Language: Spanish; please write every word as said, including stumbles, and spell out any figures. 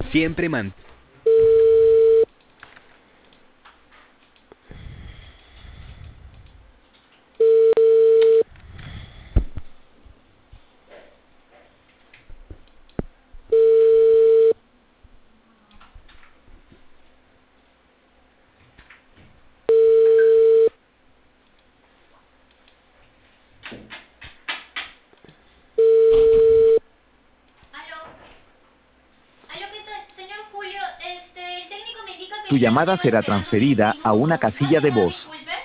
Siempre man. Tu llamada será transferida a una casilla de voz.